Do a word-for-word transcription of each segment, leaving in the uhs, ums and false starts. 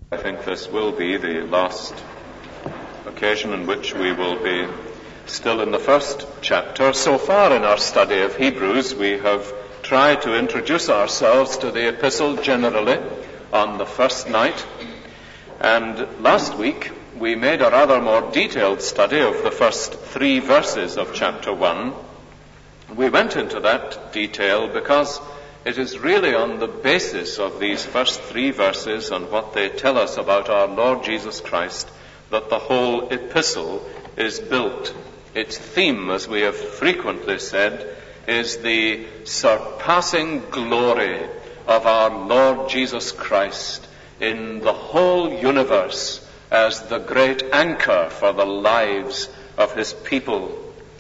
I think this will be the last occasion in which we will be still in the first chapter. So far in our study of Hebrews, we have tried to introduce ourselves to the epistle generally on the first night. And last week, we made a rather more detailed study of the first three verses of chapter one. We went into that detail because it is really on the basis of these first three verses and what they tell us about our Lord Jesus Christ that the whole epistle is built. Its theme, as we have frequently said, is the surpassing glory of our Lord Jesus Christ in the whole universe as the great anchor for the lives of his people.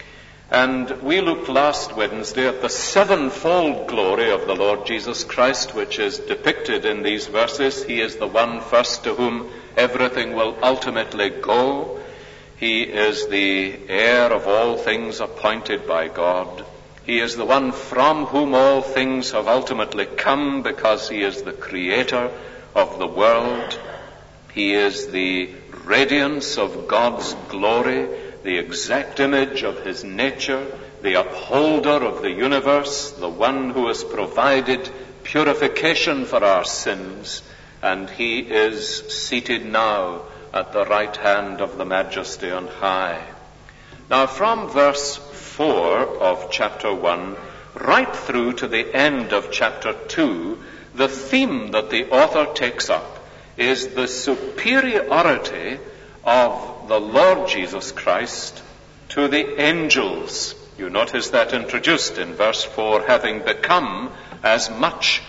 And we looked last Wednesday at the sevenfold glory of the Lord Jesus Christ, which is depicted in these verses. He is the one first to whom everything will ultimately go. He is the heir of all things appointed by God. He is the one from whom all things have ultimately come because he is the creator of the world. He is the radiance of God's glory, the exact image of his nature, the upholder of the universe, the one who has provided purification for our sins, and he is seated now at the right hand of the Majesty on high. Now, from verse four of chapter one, right through to the end of chapter two, the theme that the author takes up is the superiority of the Lord Jesus Christ to the angels. You notice that introduced in verse four, having become as much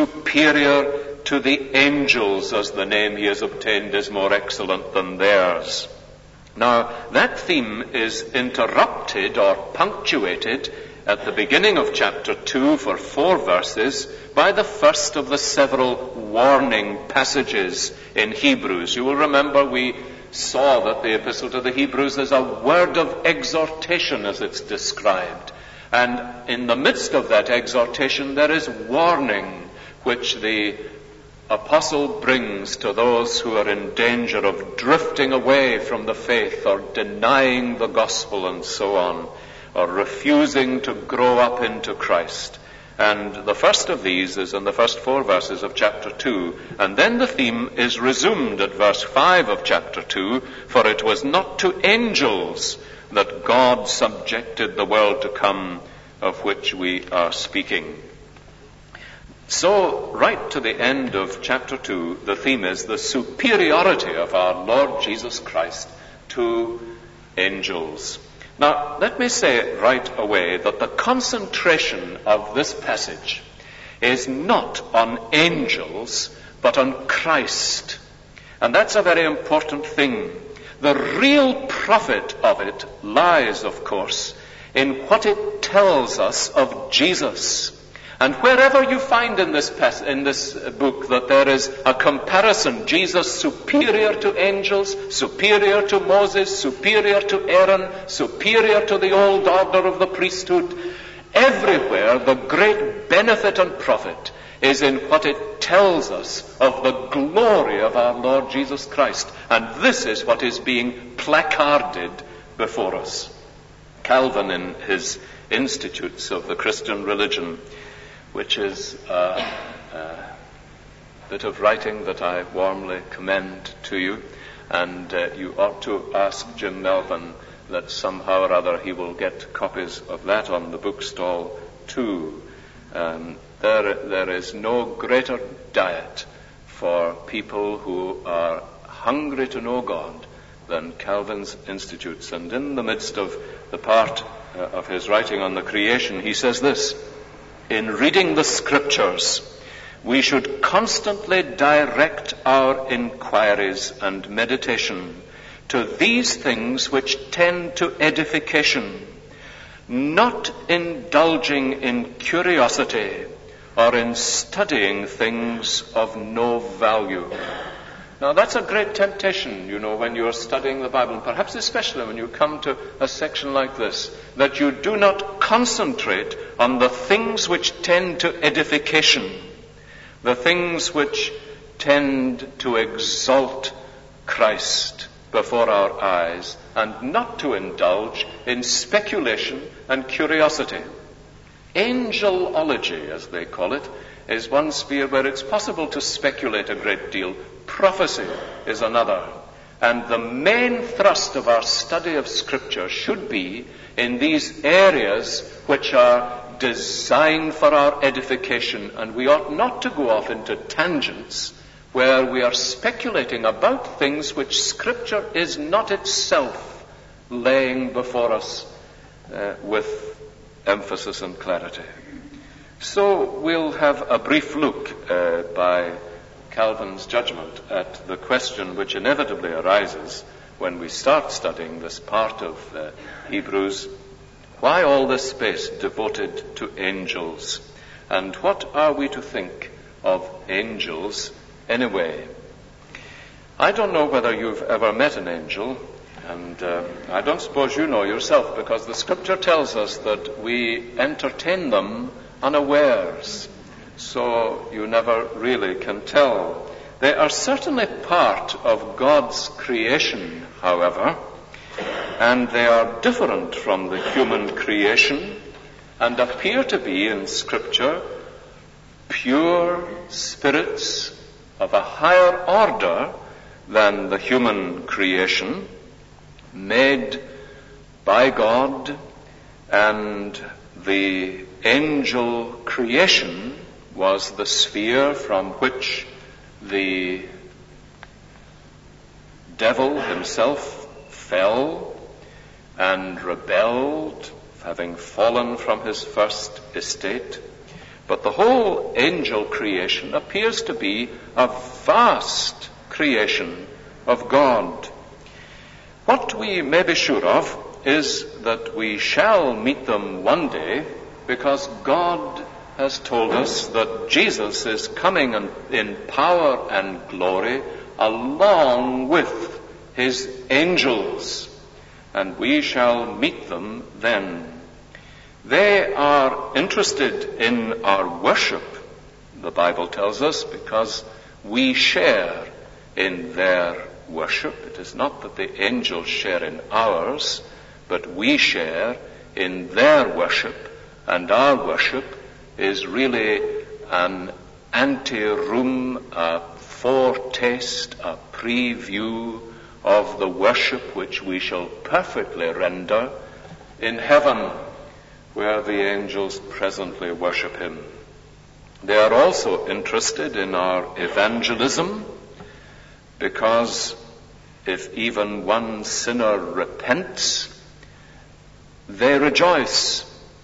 superior to the angels as the name he has obtained is more excellent than theirs. Now, that theme is interrupted or punctuated at the beginning of chapter two for four verses by the first of the several warning passages in Hebrews. You will remember we saw that the epistle to the Hebrews is a word of exhortation as it's described. And in the midst of that exhortation there is warning which the apostle brings to those who are in danger of drifting away from the faith or denying the gospel and so on, or refusing to grow up into Christ. And the first of these is in the first four verses of chapter two. And then the theme is resumed at verse five of chapter two. For it was not to angels that God subjected the world to come, of which we are speaking. So, right to the end of chapter two, the theme is the superiority of our Lord Jesus Christ to angels. Now, let me say right away that the concentration of this passage is not on angels, but on Christ. And that's a very important thing. The real profit of it lies, of course, in what it tells us of Jesus. And wherever you find in this pas- in this book that there is a comparison, Jesus superior to angels, superior to Moses, superior to Aaron, superior to the old order of the priesthood, everywhere the great benefit and profit is in what it tells us of the glory of our Lord Jesus Christ. And this is what is being placarded before us. Calvin, in his Institutes of the Christian Religion, which is a, a bit of writing that I warmly commend to you, and uh, you ought to ask Jim Melvin that somehow or other he will get copies of that on the bookstall too. Um, there, there is no greater diet for people who are hungry to know God than Calvin's Institutes. And in the midst of the part uh, of his writing on the creation, he says this: in reading the scriptures, we should constantly direct our inquiries and meditation to these things which tend to edification, not indulging in curiosity or in studying things of no value. Now, that's a great temptation, you know, when you're studying the Bible, and perhaps especially when you come to a section like this, that you do not concentrate on the things which tend to edification, the things which tend to exalt Christ before our eyes and not to indulge in speculation and curiosity. Angelology, as they call it, is one sphere where it's possible to speculate a great deal. Prophecy is another. And the main thrust of our study of Scripture should be in these areas which are designed for our edification, and we ought not to go off into tangents where we are speculating about things which Scripture is not itself laying before us uh, with emphasis and clarity. So we'll have a brief look uh, by Calvin's judgment at the question which inevitably arises when we start studying this part of uh, Hebrews. Why all this space devoted to angels? And what are we to think of angels anyway? I don't know whether you've ever met an angel, and uh, I don't suppose you know yourself, because the Scripture tells us that we entertain them unawares, so you never really can tell. They are certainly part of God's creation, however, and they are different from the human creation and appear to be in Scripture pure spirits of a higher order than the human creation, made by God. And the angel creation was the sphere from which the devil himself fell and rebelled, having fallen from his first estate. But the whole angel creation appears to be a vast creation of God. What we may be sure of is that we shall meet them one day, because God has told us that Jesus is coming in power and glory along with his angels, and we shall meet them then. They are interested in our worship, the Bible tells us, because we share in their worship. It is not that the angels share in ours, but we share in their worship, and our worship is really an anteroom, a foretaste, a preview of the worship which we shall perfectly render in heaven, where the angels presently worship him. They are also interested in our evangelism, because if even one sinner repents, they rejoice.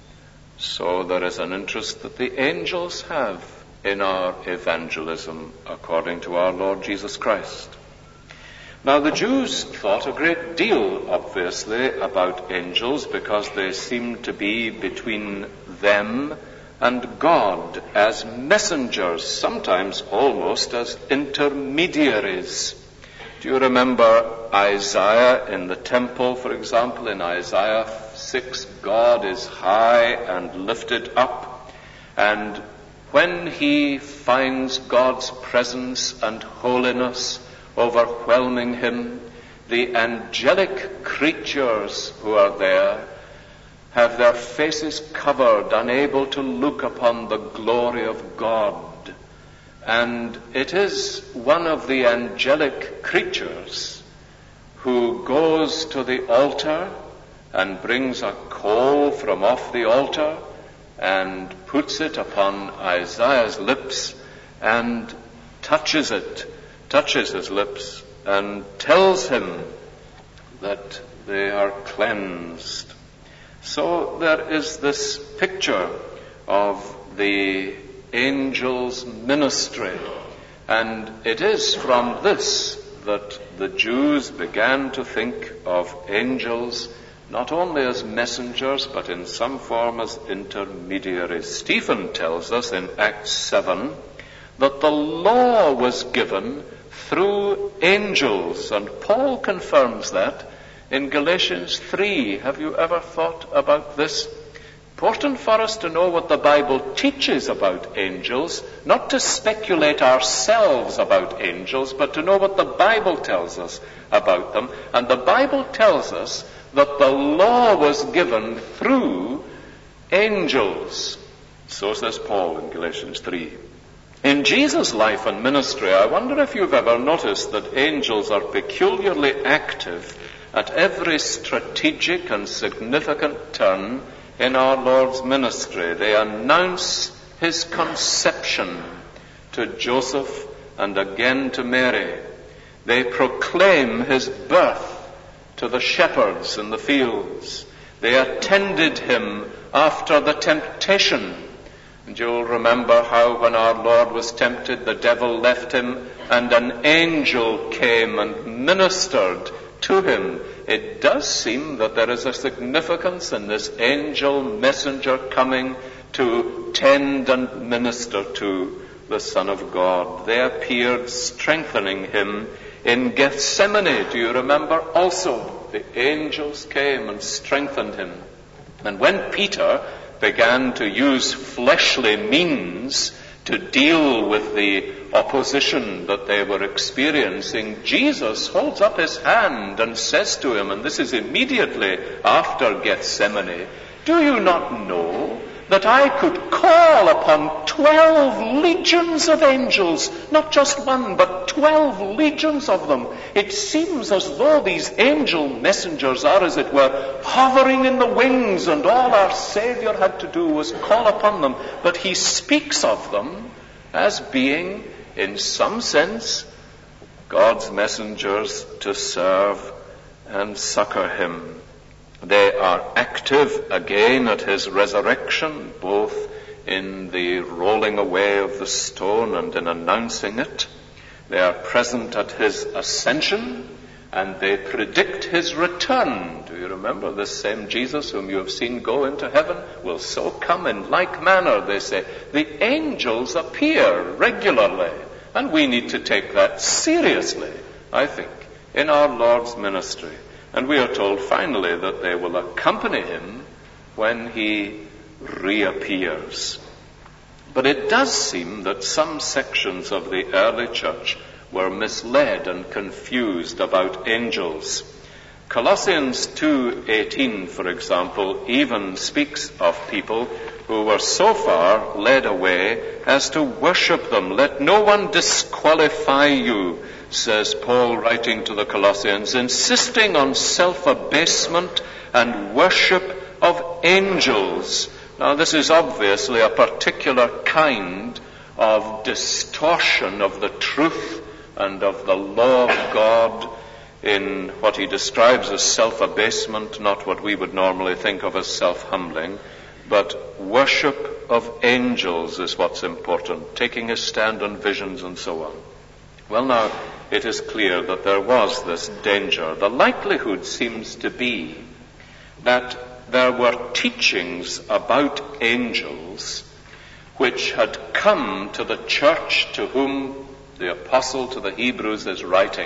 So there is an interest that the angels have in our evangelism, according to our Lord Jesus Christ. Now, the Jews thought a great deal, obviously, about angels, because they seemed to be between them and God as messengers, sometimes almost as intermediaries. Do you remember Isaiah in the temple, for example? In Isaiah six, God is high and lifted up, and when he finds God's presence and holiness overwhelming him, the angelic creatures who are there have their faces covered, unable to look upon the glory of God. And it is one of the angelic creatures who goes to the altar and brings a coal from off the altar and puts it upon Isaiah's lips and touches it, touches his lips, and tells him that they are cleansed. So there is this picture of the angel's ministry, and it is from this that the Jews began to think of angels not only as messengers, but in some form as intermediaries. Stephen tells us in Acts seven that the law was given through angels, and Paul confirms that in Galatians three. Have you ever thought about this? important for us to know what the Bible teaches about angels, not to speculate ourselves about angels, but to know what the Bible tells us about them. And the Bible tells us that the law was given through angels. So says Paul in Galatians three. In Jesus' life and ministry, I wonder if you've ever noticed that angels are peculiarly active at every strategic and significant turn in our Lord's ministry. They announce his conception to Joseph and again to Mary. They proclaim his birth to the shepherds in the fields. They attended him after the temptation. And you'll remember how when our Lord was tempted, the devil left him and an angel came and ministered to him. It does seem that there is a significance in this angel messenger coming to tend and minister to the Son of God. They appeared strengthening him in Gethsemane. Do you remember? Also, the angels came and strengthened him. And when Peter began to use fleshly means to deal with the opposition that they were experiencing, Jesus holds up his hand and says to him, and this is immediately after Gethsemane, "Do you not know that I could call upon twelve legions of angels, not just one, but twelve legions of them?" It seems as though these angel messengers are, as it were, hovering in the wings, and all our Savior had to do was call upon them. But he speaks of them as being, in some sense, God's messengers to serve and succor him. They are active again at his resurrection, both in the rolling away of the stone and in announcing it. They are present at his ascension, and they predict his return. Do you remember? This same Jesus whom you have seen go into heaven will so come in like manner, they say. The angels appear regularly, and we need to take that seriously, I think, in our Lord's ministry. And we are told finally that they will accompany him when he reappears. But it does seem that some sections of the early church were misled and confused about angels. Colossians two eighteen, for example, even speaks of people who were so far led away as to worship them. "Let no one disqualify you," says Paul, writing to the Colossians, "insisting on self-abasement and worship of angels." Now, this is obviously a particular kind of distortion of the truth and of the law of God in what he describes as self-abasement, not what we would normally think of as self-humbling, but worship of angels is what's important, taking a stand on visions and so on. Well, now, it is clear that there was this danger. The likelihood seems to be that there were teachings about angels which had come to the church to whom the apostle to the Hebrews is writing.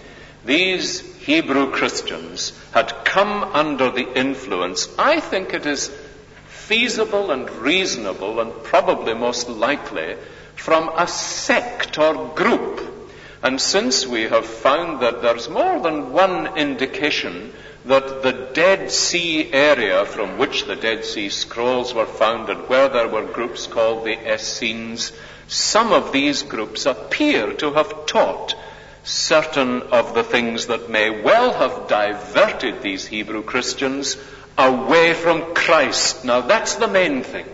These Hebrew Christians had come under the influence, I think it is feasible and reasonable and probably most likely, from a sect or group. And since we have found that there's more than one indication that the Dead Sea area from which the Dead Sea Scrolls were found and where there were groups called the Essenes, some of these groups appear to have taught certain of the things that may well have diverted these Hebrew Christians away from Christ. Now that's the main thing.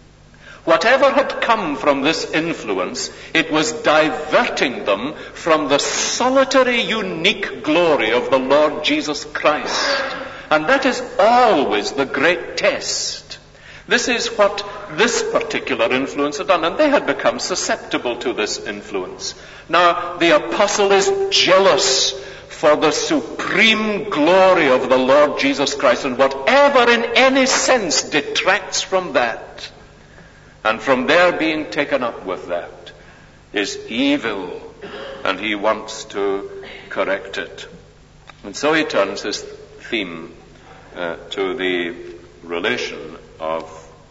Whatever had come from this influence, it was diverting them from the solitary, unique glory of the Lord Jesus Christ. And that is always the great test. This is what this particular influence had done, and they had become susceptible to this influence. Now, the apostle is jealous for the supreme glory of the Lord Jesus Christ, and whatever in any sense detracts from that, and from their being taken up with that, is evil, and he wants to correct it. And so he turns his theme uh, to the relation of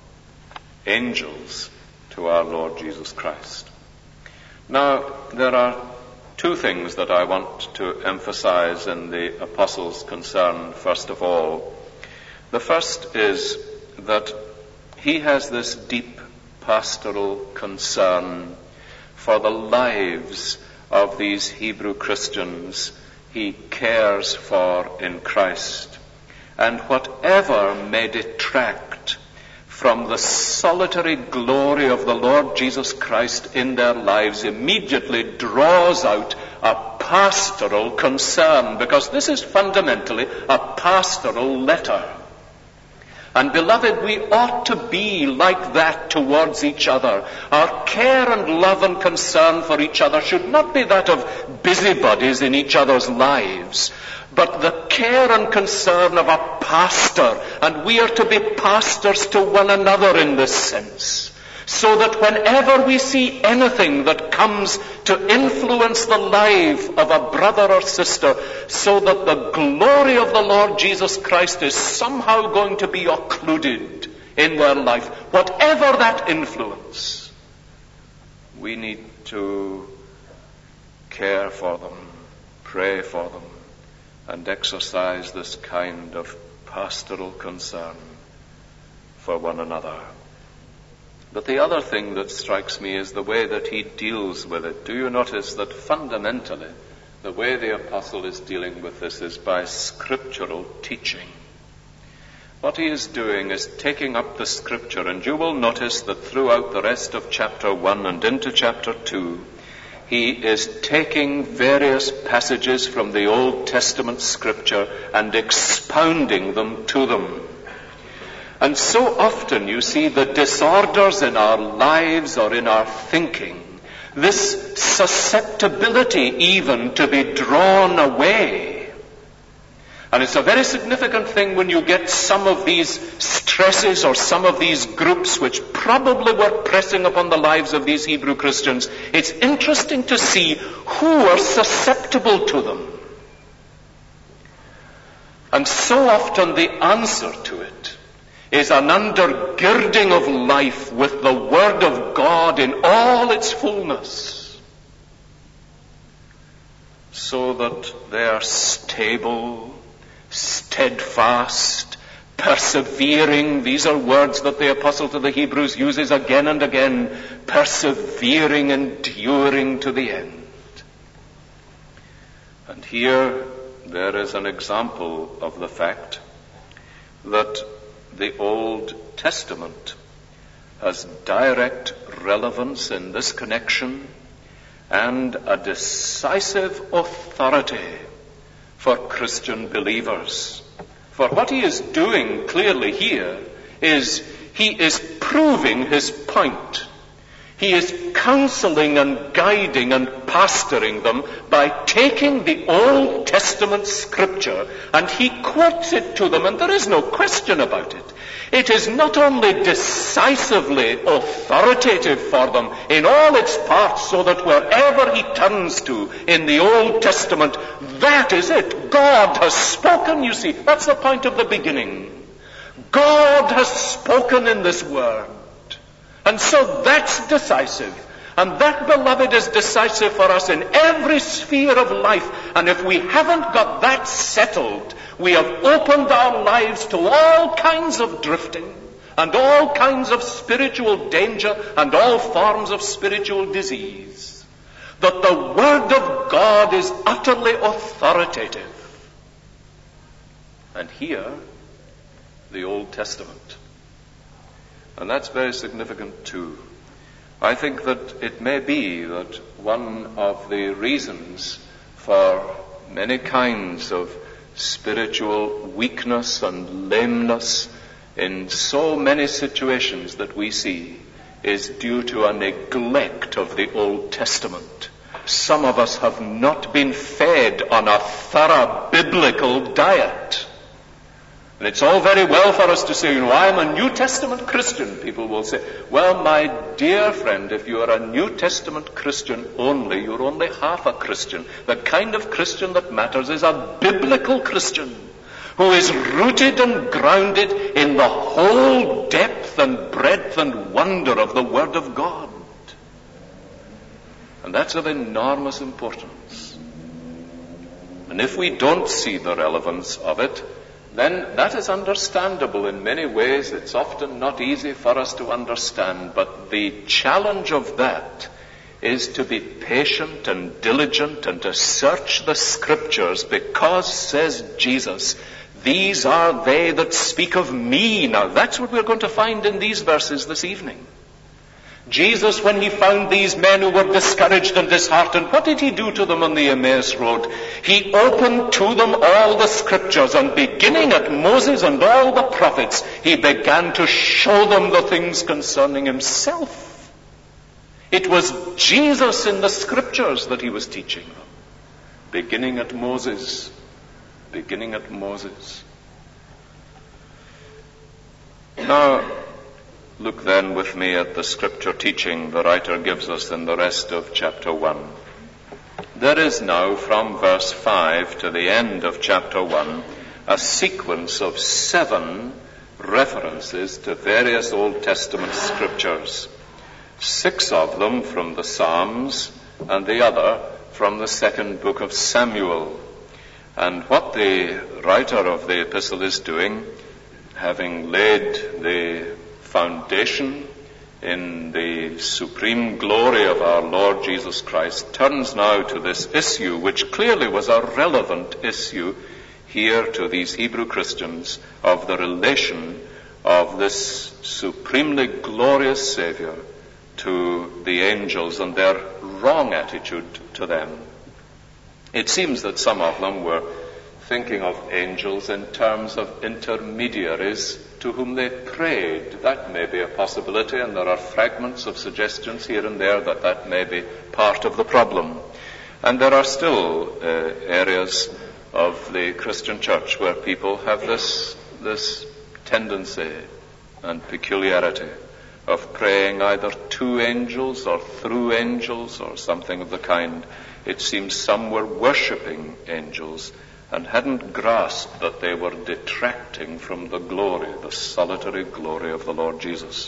angels to our Lord Jesus Christ. Now, there are two things that I want to emphasize in the apostle's concern, first of all. The first is that he has this deep pastoral concern for the lives of these Hebrew Christians he cares for in Christ. And whatever may detract from the solitary glory of the Lord Jesus Christ in their lives immediately draws out a pastoral concern, because this is fundamentally a pastoral letter. And beloved, we ought to be like that towards each other. Our care and love and concern for each other should not be that of busybodies in each other's lives, but the care and concern of a pastor. And we are to be pastors to one another in this sense, so that whenever we see anything that comes to influence the life of a brother or sister, so that the glory of the Lord Jesus Christ is somehow going to be occluded in their life, whatever that influence, we need to care for them, pray for them, and exercise this kind of pastoral concern for one another. But the other thing that strikes me is the way that he deals with it. Do you notice that fundamentally the way the apostle is dealing with this is by scriptural teaching? What he is doing is taking up the scripture, and you will notice that throughout the rest of chapter one and into chapter two, he is taking various passages from the Old Testament scripture and expounding them to them. And so often you see the disorders in our lives or in our thinking, this susceptibility even to be drawn away. And it's a very significant thing when you get some of these stresses or some of these groups which probably were pressing upon the lives of these Hebrew Christians. It's interesting to see who are susceptible to them. And so often the answer to it is an undergirding of life with the Word of God in all its fullness, so that they are stable, steadfast, persevering. These are words that the apostle to the Hebrews uses again and again. Persevering, enduring to the end. And here there is an example of the fact that the Old Testament has direct relevance in this connection and a decisive authority for Christian believers. For what he is doing clearly here is he is proving his point. He is counseling and guiding and pastoring them by taking the Old Testament scripture, and he quotes it to them, and there is no question about it. It is not only decisively authoritative for them in all its parts, so that wherever he turns to in the Old Testament, that is it. God has spoken, you see. That's the point of the beginning. God has spoken in this word. And so that's decisive. And that, beloved, is decisive for us in every sphere of life. And if we haven't got that settled, we have opened our lives to all kinds of drifting and all kinds of spiritual danger and all forms of spiritual disease. That the Word of God is utterly authoritative. And here, the Old Testament. And that's very significant too. I think that it may be that one of the reasons for many kinds of spiritual weakness and lameness in so many situations that we see is due to a neglect of the Old Testament. Some of us have not been fed on a thorough biblical diet. And it's all very well for us to say, you know, I'm a New Testament Christian. People will say, well, my dear friend, if you are a New Testament Christian only, you're only half a Christian. The kind of Christian that matters is a biblical Christian. who is rooted and grounded in the whole depth and breadth and wonder of the Word of God. And that's of enormous importance. And if we don't see the relevance of it, then that is understandable in many ways. It's often not easy for us to understand, but the challenge of that is to be patient and diligent and to search the Scriptures, because, says Jesus, these are they that speak of me. Now that's what we're going to find in these verses this evening. Jesus, when he found these men who were discouraged and disheartened, what did he do to them on the Emmaus Road? He opened to them all the Scriptures, and beginning at Moses and all the prophets, he began to show them the things concerning himself. It was Jesus in the Scriptures that he was teaching them. Beginning at Moses. Beginning at Moses. Now, look then with me at the Scripture teaching the writer gives us in the rest of chapter one. There is now, from verse five to the end of chapter one, a sequence of seven references to various Old Testament Scriptures. Six of them from the Psalms, and the other from the second book of Samuel. And what the writer of the epistle is doing, having laid the foundation in the supreme glory of our Lord Jesus Christ, turns now to this issue, which clearly was a relevant issue here to these Hebrew Christians, of the relation of this supremely glorious Savior to the angels and their wrong attitude to them. It seems that some of them were thinking of angels in terms of intermediaries to whom they prayed. That may be a possibility, and there are fragments of suggestions here and there that that may be part of the problem. And there are still uh, areas of the Christian church where people have this, this tendency and peculiarity of praying either to angels or through angels or something of the kind. It seems some were worshipping angels and hadn't grasped that they were detracting from the glory, the solitary glory of the Lord Jesus.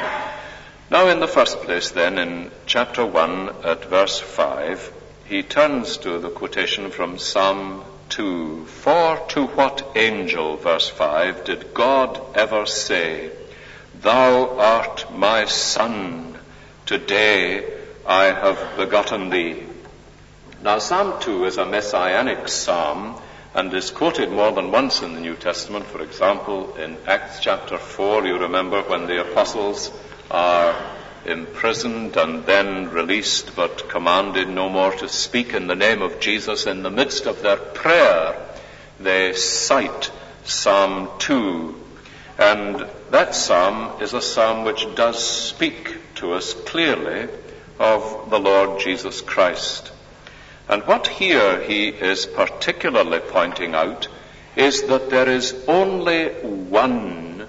Now, in the first place, then, in chapter one at verse five, he turns to the quotation from Psalm two. For to what angel, verse five, did God ever say, Thou art my son, today I have begotten thee? Now, Psalm two is a messianic psalm and is quoted more than once in the New Testament. For example, in Acts chapter four, you remember when the apostles are imprisoned and then released, but commanded no more to speak in the name of Jesus. In the midst of their prayer, they cite Psalm two. And that psalm is a psalm which does speak to us clearly of the Lord Jesus Christ. And what here he is particularly pointing out is that there is only one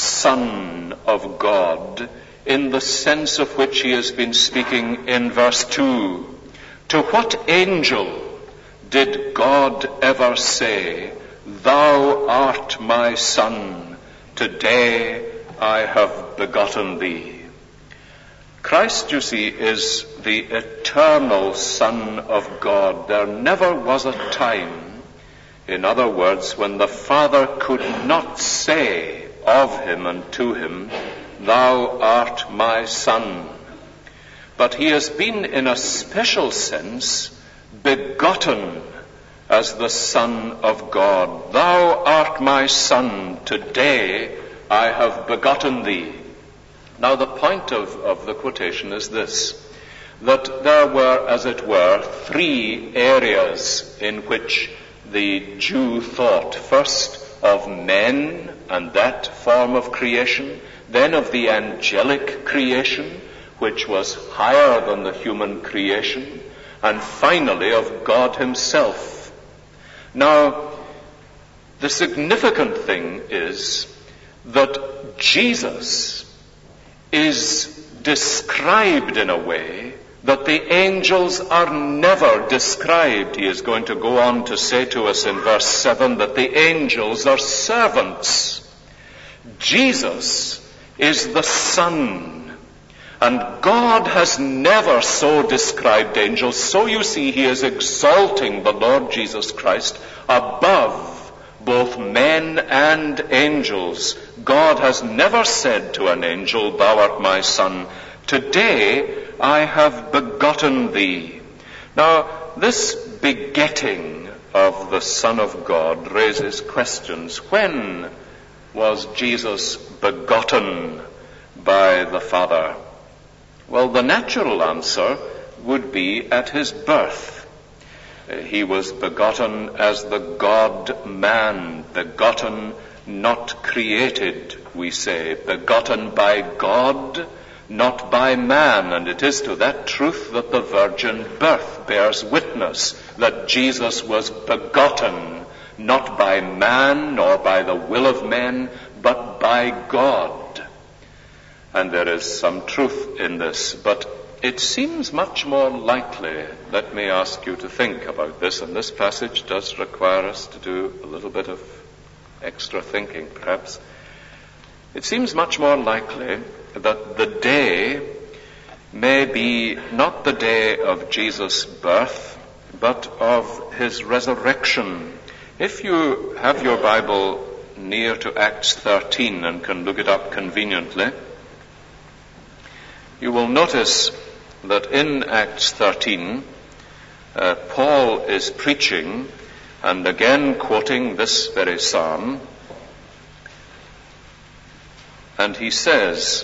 Son of God, in the sense of which he has been speaking in verse two. To what angel did God ever say, Thou art my son, today I have begotten thee? Christ, you see, is the eternal Son of God. There never was a time, in other words, when the Father could not say of him and to him, Thou art my Son. But he has been, in a special sense, begotten as the Son of God. Thou art my Son, today I have begotten thee. Now, the point of, of the quotation is this, that there were, as it were, three areas in which the Jew thought. First, of men and that form of creation, then of the angelic creation, which was higher than the human creation, and finally of God himself. Now, the significant thing is that Jesus is described in a way that the angels are never described. He is going to go on to say to us in verse seven that the angels are servants. Jesus is the Son, and God has never so described angels. So you see, he is exalting the Lord Jesus Christ above both men and angels. God has never said to an angel, "Thou art my son. Today I have begotten thee." Now, this begetting of the Son of God raises questions. When was Jesus begotten by the Father? Well, the natural answer would be at his birth. He was begotten as the God-man, begotten, not created, we say, begotten by God, not by man. And it is to that truth that the virgin birth bears witness, that Jesus was begotten, not by man nor by the will of men, but by God. And there is some truth in this, but it seems much more likely, let me ask you to think about this, and this passage does require us to do a little bit of extra thinking, perhaps. It seems much more likely that the day may be not the day of Jesus' birth, but of his resurrection. If you have your Bible near to Acts thirteen and can look it up conveniently, you will notice that in Acts thirteen, uh, Paul is preaching, and again quoting this very psalm, and he says,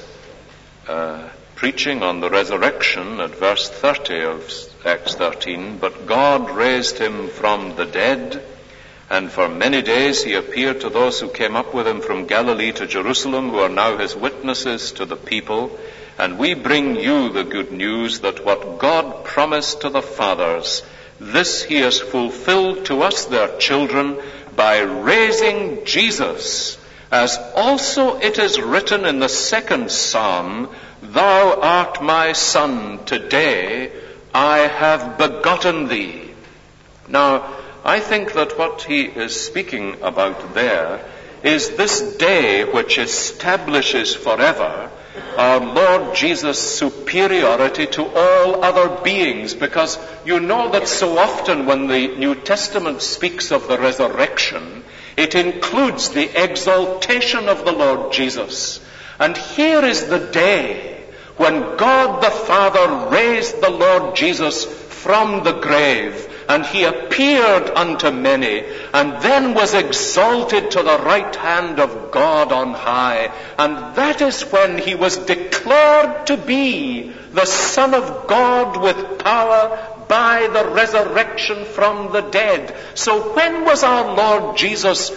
uh, preaching on the resurrection at verse thirty of Acts thirteen, "But God raised him from the dead, and for many days he appeared to those who came up with him from Galilee to Jerusalem, who are now his witnesses to the people. And we bring you the good news that what God promised to the fathers, this he has fulfilled to us, their children, by raising Jesus, as also it is written in the second psalm, 'Thou art my son, today I have begotten thee.'" Now, I think that what he is speaking about there is this day which establishes forever our Lord Jesus' superiority to all other beings, because you know that so often when the New Testament speaks of the resurrection, it includes the exaltation of the Lord Jesus. And here is the day when God the Father raised the Lord Jesus from the grave, and he appeared unto many, and then was exalted to the right hand of God on high. And that is when he was declared to be the Son of God with power by the resurrection from the dead. So when was our Lord Jesus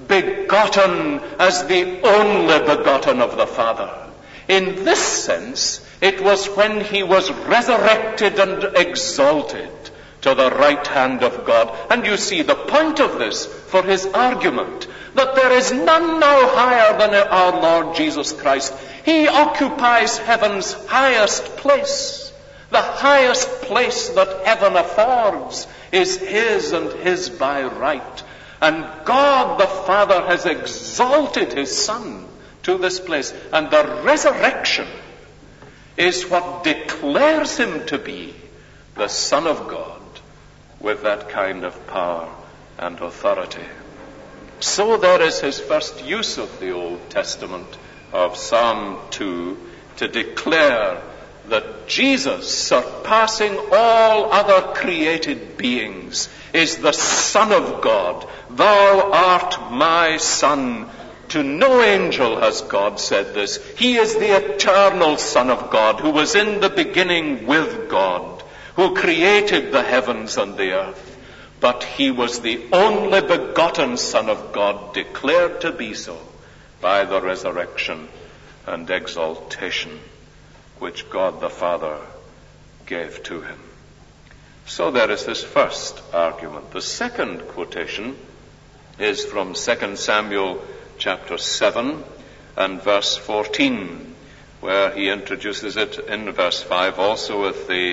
begotten as the only begotten of the Father? In this sense, it was when he was resurrected and exalted to the right hand of God. And you see the point of this for his argument, that there is none now higher than our Lord Jesus Christ. He occupies heaven's highest place. The highest place that heaven affords is his and his by right. And God the Father has exalted his Son to this place. And the resurrection is what declares him to be the Son of God, with that kind of power and authority. So there is his first use of the Old Testament, of Psalm two, to declare that Jesus, surpassing all other created beings, is the Son of God. "Thou art my Son." To no angel has God said this. He is the eternal Son of God, who was in the beginning with God, who created the heavens and the earth. But he was the only begotten Son of God, declared to be so by the resurrection and exaltation which God the Father gave to him. So there is this first argument. The second quotation is from Second Samuel chapter seven and verse fourteen, where he introduces it in verse five also with the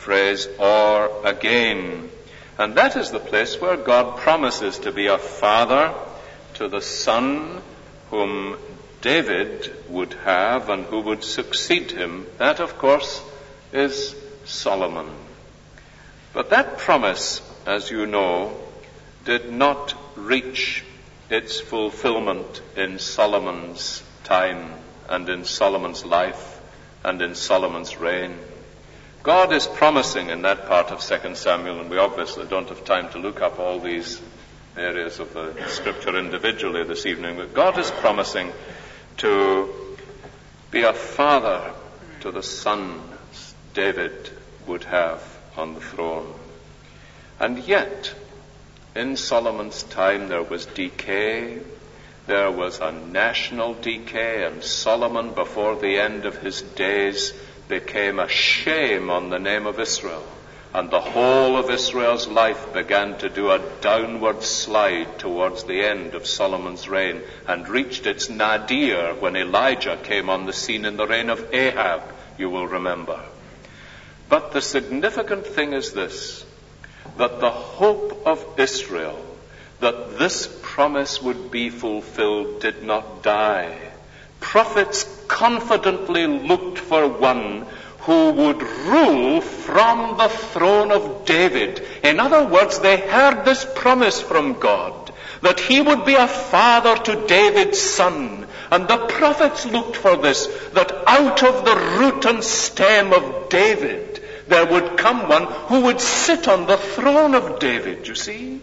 phrase, or again. And that is the place where God promises to be a father to the son whom David would have and who would succeed him. That, of course, is Solomon. But that promise, as you know, did not reach its fulfillment in Solomon's time and in Solomon's life and in Solomon's reign. God is promising in that part of Second Samuel, and we obviously don't have time to look up all these areas of the scripture individually this evening, but God is promising to be a father to the son David would have on the throne. And yet, in Solomon's time there was decay, there was a national decay, and Solomon, before the end of his days, became a shame on the name of Israel. And the whole of Israel's life began to do a downward slide towards the end of Solomon's reign, and reached its nadir when Elijah came on the scene in the reign of Ahab, you will remember. But the significant thing is this, that the hope of Israel, that this promise would be fulfilled, did not die. Prophets confidently looked for one who would rule from the throne of David. In other words, they heard this promise from God, that he would be a father to David's son. And the prophets looked for this, that out of the root and stem of David, there would come one who would sit on the throne of David, you see.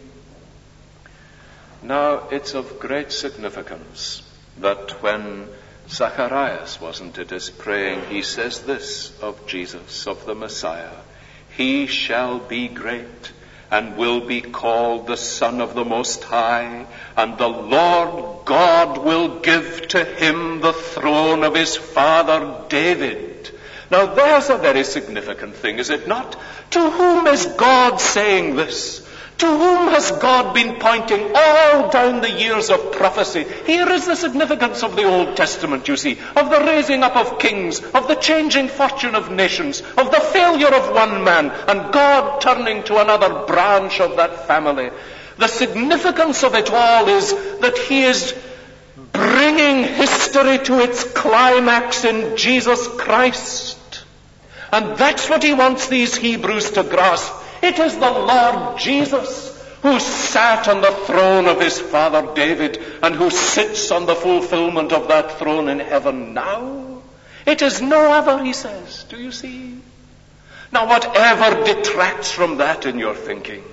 Now, it's of great significance that when Zacharias, wasn't it, is praying, he says this of Jesus, of the Messiah: he shall be great and will be called the Son of the Most High, and the Lord God will give to him the throne of his father David. Now there's a very significant thing, is it not? To whom is God saying this? To whom has God been pointing all down the years of prophecy? Here is the significance of the Old Testament, you see, of the raising up of kings, of the changing fortune of nations, of the failure of one man, and God turning to another branch of that family. The significance of it all is that he is bringing history to its climax in Jesus Christ. And that's what he wants these Hebrews to grasp. It is the Lord Jesus who sat on the throne of his father David and who sits on the fulfillment of that throne in heaven now. It is no other, he says. Do you see? Now, whatever detracts from that in your thinking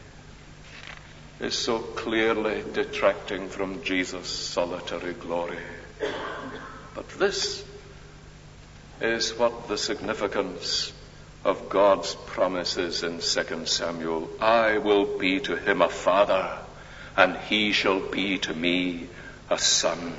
is so clearly detracting from Jesus' solitary glory. But this is what the significance of God's promises in Second Samuel. I will be to him a father, and he shall be to me a son.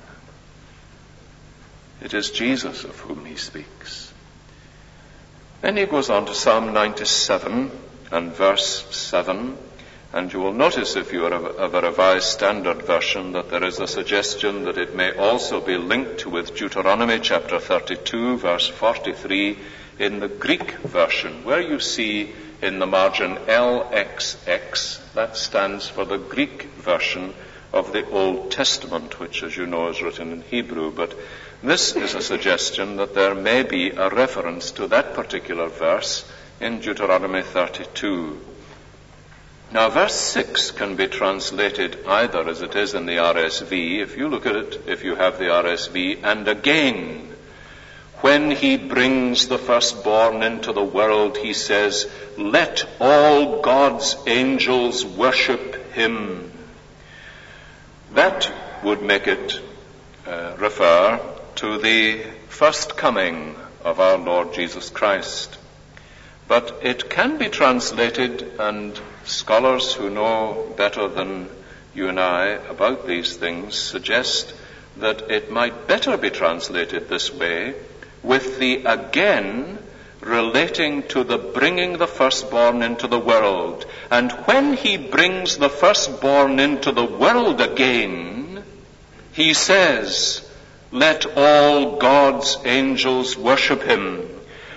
It is Jesus of whom he speaks. Then he goes on to Psalm ninety-seven and verse seven, and you will notice, if you are of a Revised Standard Version, that there is a suggestion that it may also be linked with Deuteronomy chapter thirty-two, verse forty-three, in the Greek version, where you see in the margin L X X, that stands for the Greek version of the Old Testament, which, as you know, is written in Hebrew. But this is a suggestion that there may be a reference to that particular verse in Deuteronomy thirty-two. Now, verse six can be translated either as it is in the R S V, if you look at it, if you have the R S V, and again. When he brings the firstborn into the world, he says, let all God's angels worship him. That would make it uh, refer to the first coming of our Lord Jesus Christ. But it can be translated, and scholars who know better than you and I about these things suggest that it might better be translated this way, with the again relating to the bringing the firstborn into the world. And when he brings the firstborn into the world again, he says, let all God's angels worship him.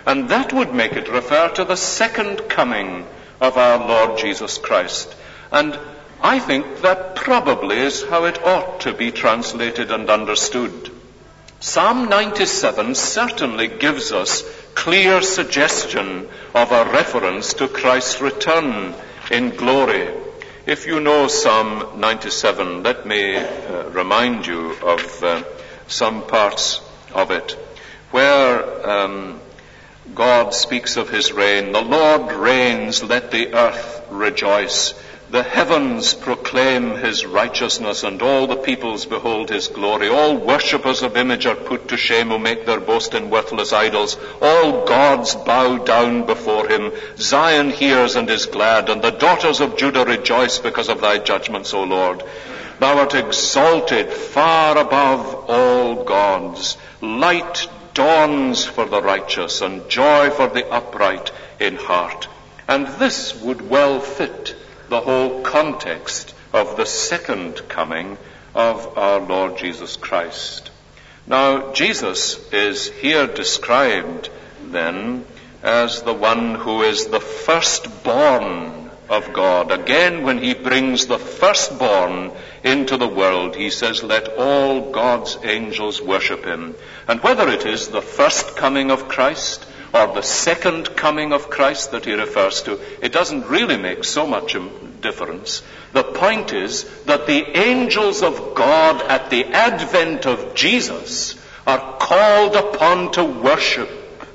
And that would make it refer to the second coming of our Lord Jesus Christ. And I think that probably is how it ought to be translated and understood. Psalm ninety-seven certainly gives us clear suggestion of a reference to Christ's return in glory. If you know Psalm ninety-seven, let me uh, remind you of uh, some parts of it, where um, God speaks of his reign. The Lord reigns, let the earth rejoice. The heavens proclaim his righteousness, and all the peoples behold his glory. All worshippers of image are put to shame who make their boast in worthless idols. All gods bow down before him. Zion hears and is glad, and the daughters of Judah rejoice because of thy judgments, O Lord. Thou art exalted far above all gods. Light dawns for the righteous, and joy for the upright in heart. And this would well fit the whole context of the second coming of our Lord Jesus Christ. Now, Jesus is here described then as the one who is the firstborn of God. Again, when he brings the firstborn into the world, he says, let all God's angels worship him. And whether it is the first coming of Christ or the second coming of Christ that he refers to, it doesn't really make so much difference. The point is that the angels of God at the advent of Jesus are called upon to worship.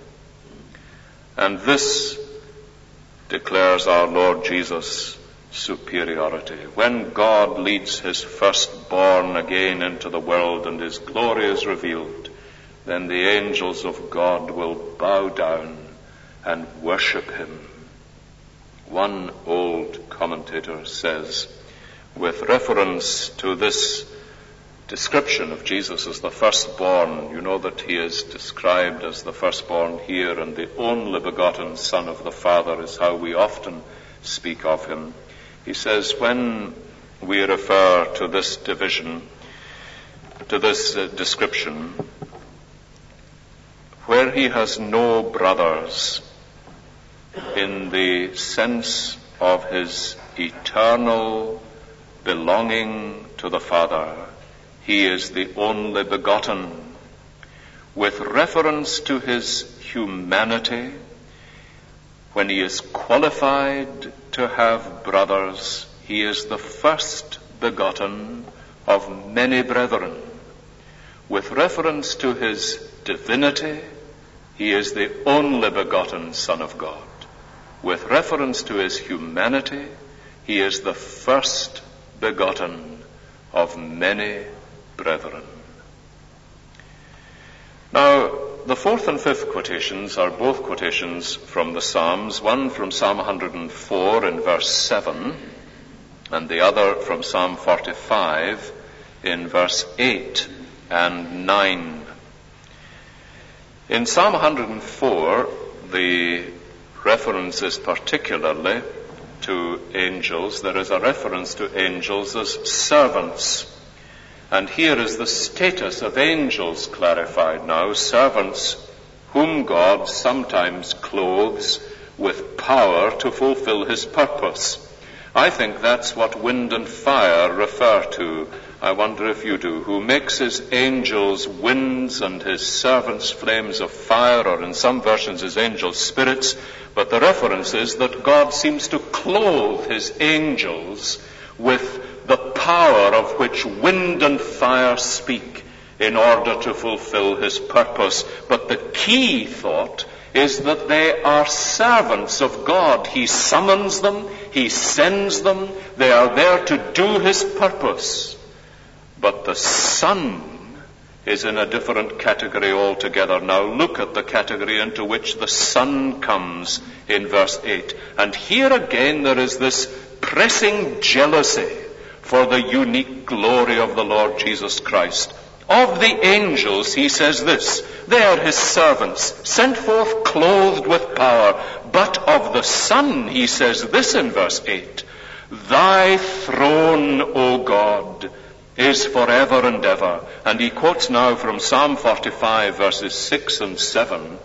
And this declares our Lord Jesus' superiority. When God leads his firstborn again into the world and his glory is revealed, then the angels of God will bow down and worship him. One old commentator says, with reference to this description of Jesus as the firstborn, you know that he is described as the firstborn here, and the only begotten Son of the Father is how we often speak of him. He says, when we refer to this division, to this uh, description, where he has no brothers, in the sense of his eternal belonging to the Father, he is the only begotten. With reference to his humanity, when he is qualified to have brothers, he is the first begotten of many brethren. With reference to his divinity, he is the only begotten Son of God. With reference to his humanity, he is the first begotten of many brethren. Now, the fourth and fifth quotations are both quotations from the Psalms, one from Psalm one hundred four in verse seven, and the other from Psalm forty-five in verse eight and nine. In Psalm one hundred four, the reference is particularly to angels. There is a reference to angels as servants. And here is the status of angels clarified now. Servants whom God sometimes clothes with power to fulfill his purpose. I think that's what wind and fire refer to. I wonder if you do. Who makes his angels winds and his servants flames of fire, or in some versions his angels spirits. But the reference is that God seems to clothe his angels with the power of which wind and fire speak in order to fulfill his purpose. But the key thought is that they are servants of God. He summons them, he sends them, they are there to do his purpose. But the Son is in a different category altogether. Now look at the category into which the Son comes in verse eight. And here again there is this pressing jealousy for the unique glory of the Lord Jesus Christ. Of the angels, he says this, they are his servants, sent forth clothed with power. But of the Son, he says this in verse eight, thy throne, O God, is forever and ever. And he quotes now from Psalm forty-five, verses six and seven,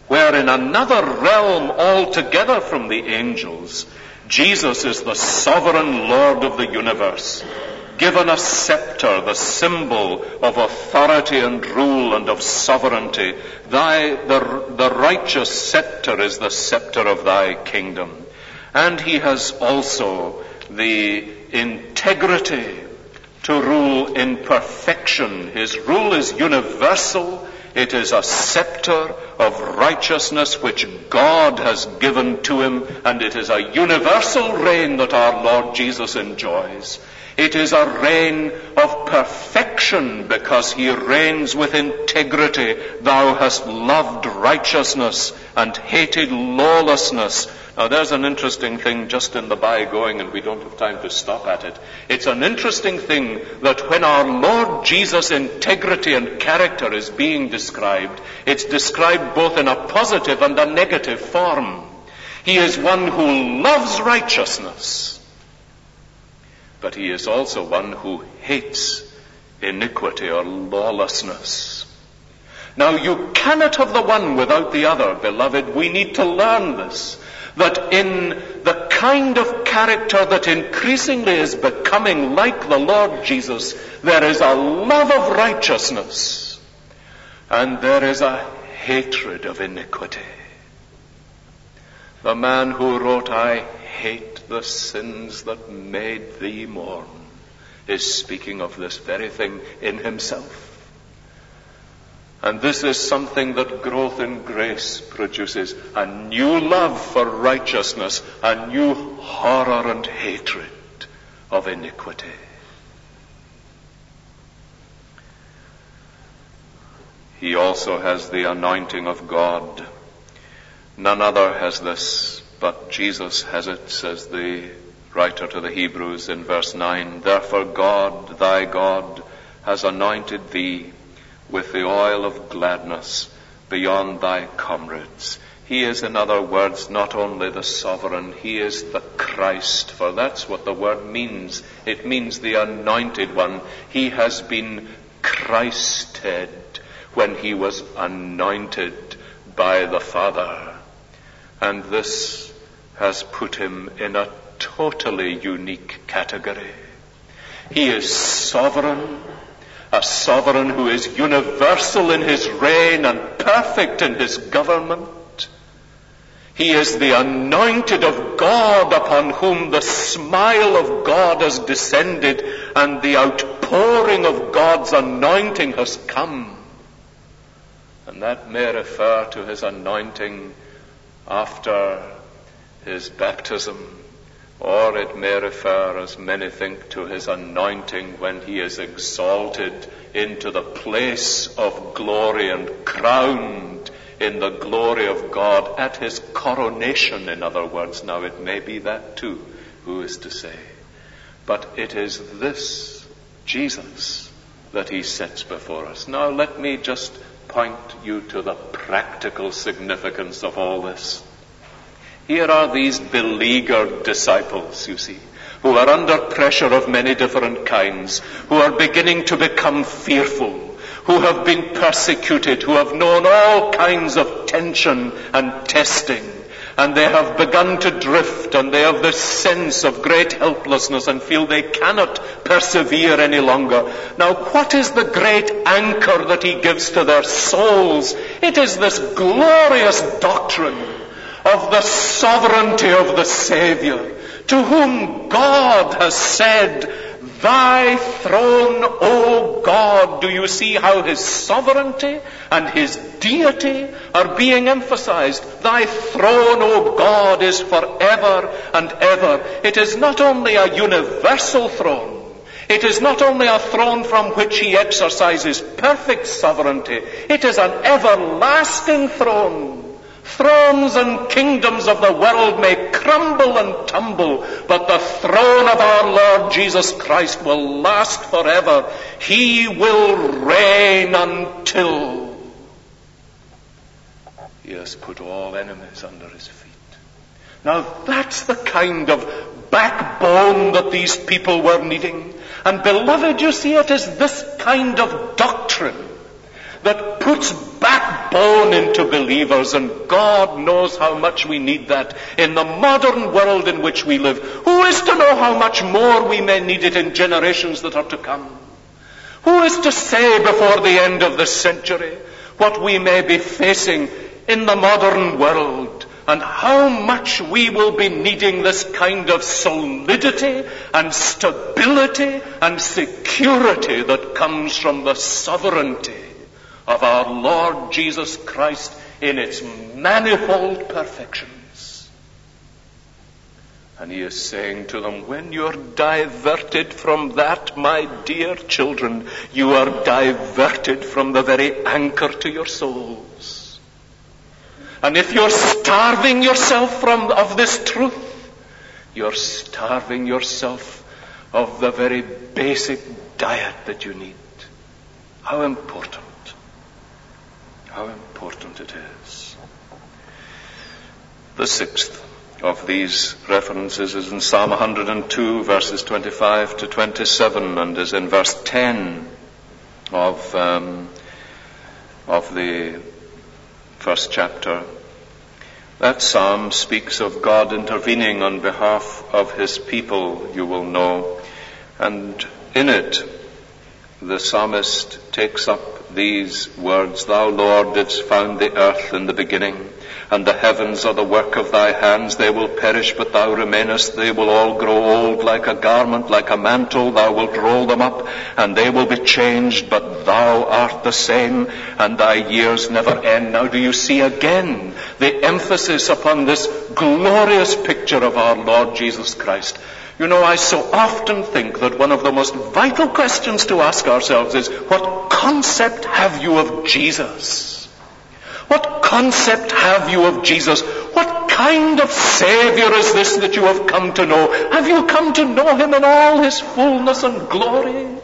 where in another realm altogether from the angels, Jesus is the sovereign Lord of the universe, given a scepter, the symbol of authority and rule and of sovereignty. Thy, the, the righteous scepter is the scepter of thy kingdom. And he has also the integrity to rule in perfection. His rule is universal. It is a scepter of righteousness which God has given to him, and it is a universal reign that our Lord Jesus enjoys. It is a reign of perfection because he reigns with integrity. Thou hast loved righteousness and hated lawlessness. Now there's an interesting thing just in the by-going, and we don't have time to stop at it. It's an interesting thing that when our Lord Jesus' integrity and character is being described, it's described both in a positive and a negative form. He is one who loves righteousness, but he is also one who hates iniquity or lawlessness. Now you cannot have the one without the other, beloved. We need to learn this. That in the kind of character that increasingly is becoming like the Lord Jesus, there is a love of righteousness and there is a hatred of iniquity. The man who wrote, "I hate the sins that made thee mourn," is speaking of this very thing in himself. And this is something that growth in grace produces, a new love for righteousness, a new horror and hatred of iniquity. He also has the anointing of God. None other has this, but Jesus has it, says the writer to the Hebrews in verse nine. Therefore God, thy God, has anointed thee with the oil of gladness beyond thy comrades. He is, in other words, not only the sovereign, he is the Christ, for that's what the word means. It means the anointed one. He has been Christed when he was anointed by the Father. And this has put him in a totally unique category. He is sovereign, a sovereign who is universal in his reign and perfect in his government. He is the anointed of God, upon whom the smile of God has descended and the outpouring of God's anointing has come. And that may refer to his anointing after his baptism, or it may refer, as many think, to his anointing when he is exalted into the place of glory and crowned in the glory of God at his coronation, in other words. Now it may be that too, who is to say? But it is this Jesus that he sets before us. Now let me just point you to the practical significance of all this. Here are these beleaguered disciples, you see, who are under pressure of many different kinds, who are beginning to become fearful, who have been persecuted, who have known all kinds of tension and testing, and they have begun to drift, and they have this sense of great helplessness and feel they cannot persevere any longer. Now, what is the great anchor that he gives to their souls? It is this glorious doctrine of the sovereignty of the Savior, to whom God has said, "Thy throne, O God." Do you see how his sovereignty and his deity are being emphasized? Thy throne, O God, is forever and ever. It is not only a universal throne. It is not only a throne from which he exercises perfect sovereignty. It is an everlasting throne. Thrones and kingdoms of the world may crumble and tumble, but the throne of our Lord Jesus Christ will last forever. He will reign until he has put all enemies under his feet. Now that's the kind of backbone that these people were needing. And beloved, you see, it is this kind of doctrine that puts backbone into believers, and God knows how much we need that in the modern world in which we live. Who is to know how much more we may need it in generations that are to come? Who is to say before the end of the century what we may be facing in the modern world, and how much we will be needing this kind of solidity and stability and security that comes from the sovereignty of our Lord Jesus Christ in its manifold perfections. And he is saying to them, when you're diverted from that, my dear children, you are diverted from the very anchor to your souls. And if you're starving yourself from of this truth, you're starving yourself of the very basic diet that you need. How important, how important it is. The sixth of these references is in Psalm one hundred two, verses twenty-five to twenty-seven, and is in verse ten of, um, of the first chapter. That psalm speaks of God intervening on behalf of his people, you will know. And in it, the psalmist takes up these words, Thou, Lord, didst found the earth in the beginning, and the heavens are the work of thy hands. They will perish, but thou remainest. They will all grow old like a garment, like a mantle. Thou wilt roll them up, and they will be changed, but thou art the same, and thy years never end. Now do you see again the emphasis upon this glorious picture of our Lord Jesus Christ? You know, I so often think that one of the most vital questions to ask ourselves is, what concept have you of Jesus? What concept have you of Jesus? What kind of Savior is this that you have come to know? Have you come to know him in all his fullness and glory?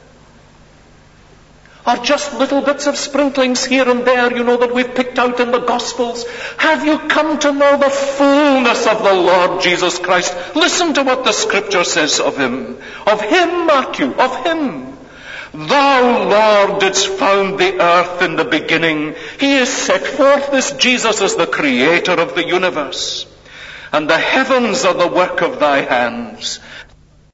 Or just little bits of sprinklings here and there, you know, that we've picked out in the Gospels? Have you come to know the fullness of the Lord Jesus Christ? Listen to what the Scripture says of him. Of him, mark you, of him. Thou, Lord, didst found the earth in the beginning. He has set forth this Jesus as the creator of the universe. And the heavens are the work of thy hands.